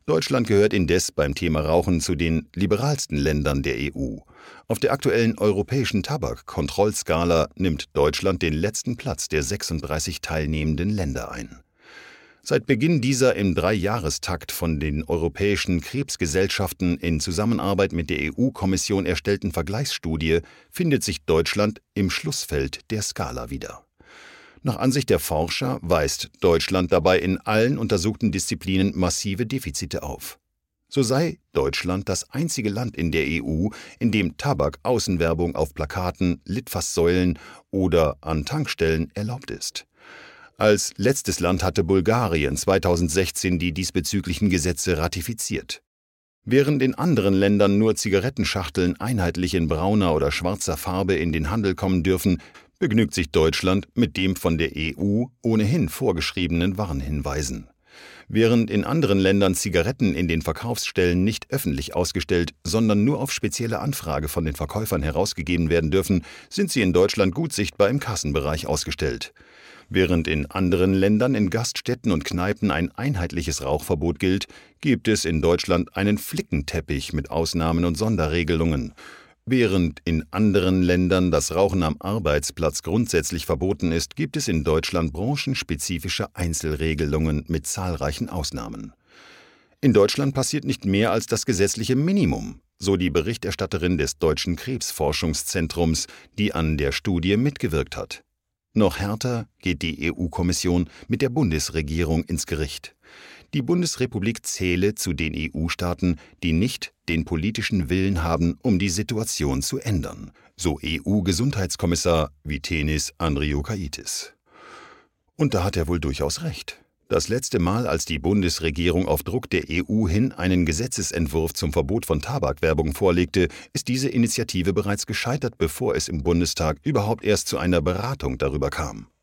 Deutschland gehört indes beim Thema Rauchen zu den liberalsten Ländern der EU. Auf der aktuellen europäischen Tabakkontrollskala nimmt Deutschland den letzten Platz der 36 teilnehmenden Länder ein. Seit Beginn dieser im Dreijahrestakt von den europäischen Krebsgesellschaften in Zusammenarbeit mit der EU-Kommission erstellten Vergleichsstudie findet sich Deutschland im Schlussfeld der Skala wieder. Nach Ansicht der Forscher weist Deutschland dabei in allen untersuchten Disziplinen massive Defizite auf. So sei Deutschland das einzige Land in der EU, in dem Tabak-Außenwerbung auf Plakaten, Litfaßsäulen oder an Tankstellen erlaubt ist. Als letztes Land hatte Bulgarien 2016 die diesbezüglichen Gesetze ratifiziert. Während in anderen Ländern nur Zigarettenschachteln einheitlich in brauner oder schwarzer Farbe in den Handel kommen dürfen, begnügt sich Deutschland mit dem von der EU ohnehin vorgeschriebenen Warnhinweisen. Während in anderen Ländern Zigaretten in den Verkaufsstellen nicht öffentlich ausgestellt, sondern nur auf spezielle Anfrage von den Verkäufern herausgegeben werden dürfen, sind sie in Deutschland gut sichtbar im Kassenbereich ausgestellt. Während in anderen Ländern in Gaststätten und Kneipen ein einheitliches Rauchverbot gilt, gibt es in Deutschland einen Flickenteppich mit Ausnahmen und Sonderregelungen. Während in anderen Ländern das Rauchen am Arbeitsplatz grundsätzlich verboten ist, gibt es in Deutschland branchenspezifische Einzelregelungen mit zahlreichen Ausnahmen. In Deutschland passiert nicht mehr als das gesetzliche Minimum, so die Berichterstatterin des Deutschen Krebsforschungszentrums, die an der Studie mitgewirkt hat. Noch härter geht die EU-Kommission mit der Bundesregierung ins Gericht. Die Bundesrepublik zähle zu den EU-Staaten, die nicht den politischen Willen haben, um die Situation zu ändern, so EU-Gesundheitskommissar Vytenis Andriukaitis. Und da hat er wohl durchaus recht. Das letzte Mal, als die Bundesregierung auf Druck der EU hin einen Gesetzesentwurf zum Verbot von Tabakwerbung vorlegte, ist diese Initiative bereits gescheitert, bevor es im Bundestag überhaupt erst zu einer Beratung darüber kam.